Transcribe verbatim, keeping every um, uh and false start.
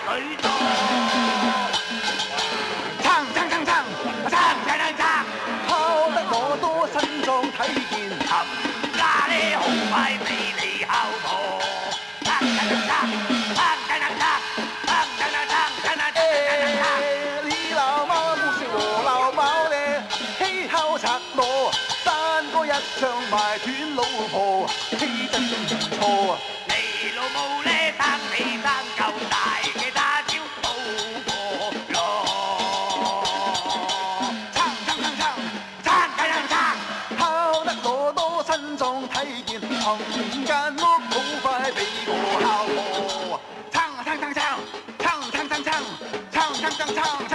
女多。撐撐撐撐撐撐撐撐， 靠得我多身壯體健， 冚家呢好快俾你敲破。撐撐撐撐撐撐撐撐撐撐撐撐撐撐撐。 你老媽不是我老包呢，嬉敲拆鑼，山歌一唱埋斷老婆，氣真唔錯啊！ 你老母呢生你生夠大嘅叉燒好過咯。撐撐撐撐撐撐撐撐， 靠得我多身壯體健，憑間屋好快俾我敲破。 撐撐撐撐撐撐撐撐撐撐撐撐。